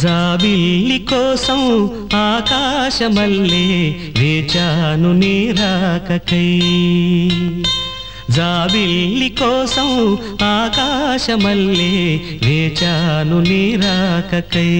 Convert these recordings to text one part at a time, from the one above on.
జాబిల్లి కోసం ఆకాశమల్లే వేచాను నీ రాకకై. జాబిల్లి కోసం ఆకాశమల్లే వేచాను నీ రాకకై.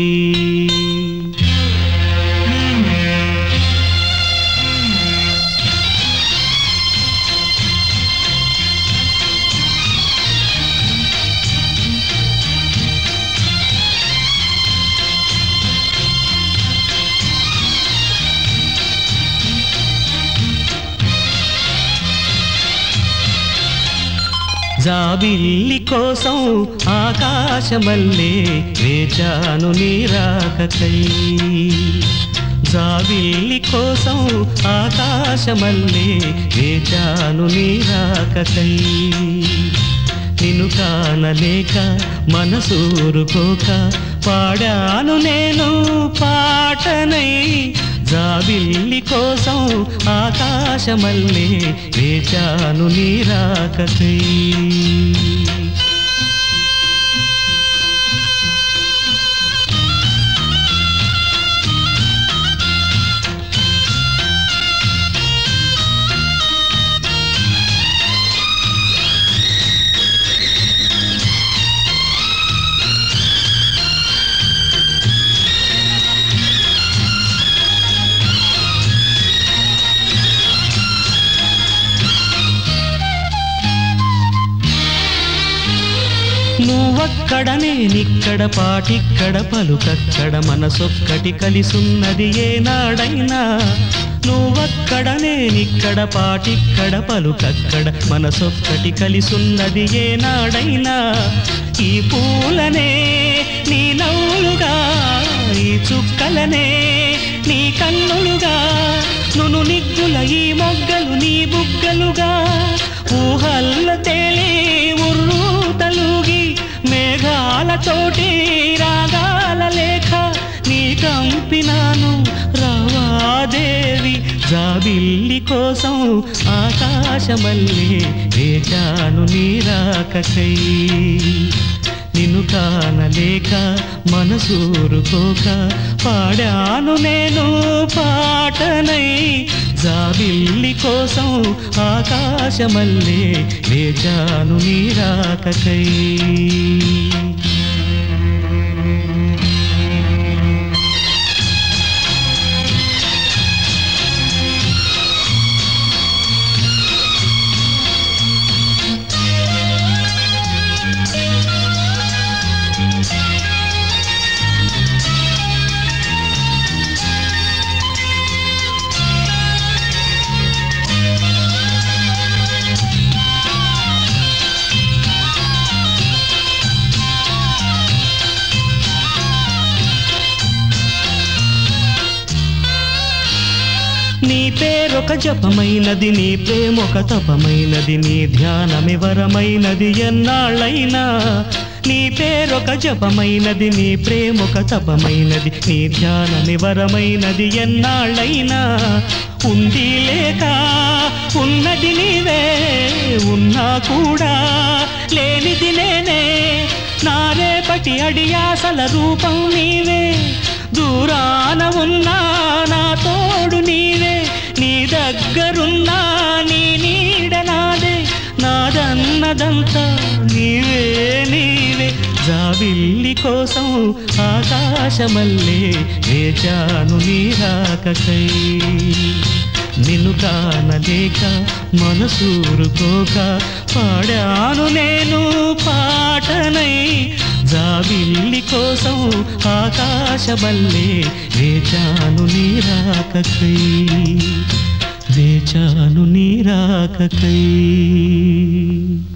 జాబిల్లి కోసం ఆకాశమల్లే వేచాను నీ రాకకై. జాబిల్లి కోసం ఆకాశమల్లే వేచాను నీ రాకకై. నిన్ను కానలేక మనసూరుకోక పాడాను నేను పాటనై. జాబిల్లి కోసం ఆకాశమల్లే వేచాను నీ రాకకై. నువ్వక్కడ నేనిక్కడ పాటిక్కడ పలుకక్కడ మనసొక్కటి కలిసున్నది ఏనాడైనా. నువ్వక్కడ నేనిక్కడ పాటిక్కడ పలుకక్కడ మనసొక్కటి కలిసున్నది ఏనాడైనా. ఈ పూలనే నీ నవ్వులుగా, ఈ చుక్కలనే నీ కన్నులుగా, నును నిగ్గుల ఈ మొగ్గలు నీ బుగ్గలుగా, ఊహల్ల తేలి ఉర్రు తలుగి మేఘాలతోటి రాగాల లేఖ నీ కంపినాను రావాదేవి. జాబిల్లి కోసం ఆకాశమల్లే వేచాను నీ రాకకై. నిన్ను కానలేక మనసూరుకోక పాడాను నేను పాటనై. జాబిల్లి కోసం ఆకాశమల్లే వేచాను నీ రాకకై. నీ పేరొక జపమైనది, నీ ప్రేమొక తపమైనది, నీ ధ్యానమి వరమైనది ఎన్నాళ్ళైనా. నీ పేరొక జపమైనది, నీ ప్రేమొక తపమైనది, నీ ధ్యానమి వరమైనది ఎన్నాళ్ళైనా. ఉంది లేక ఉన్నది నీవే, ఉన్నా కూడా లేనిది నేనే. నా రేపటి అడియాసల రూపం నీవే, దూరాన ఉన్నా నా తోడు నీవే. నీ దగ్గరున్నా నీ నీడ నాదే, నాదన్నదంతా నీవే నీవే. జాబిల్లి కోసం ఆకాశమల్లే వేచాను నీ రాకకై. నిన్ను కానలేక మనసూరుకోక పాడాను నేను పాటనై. జాబిల్లి కోసం ఆకాశమల్లే వేచాను నీ రాకకై. వేచాను నీ రాకకై.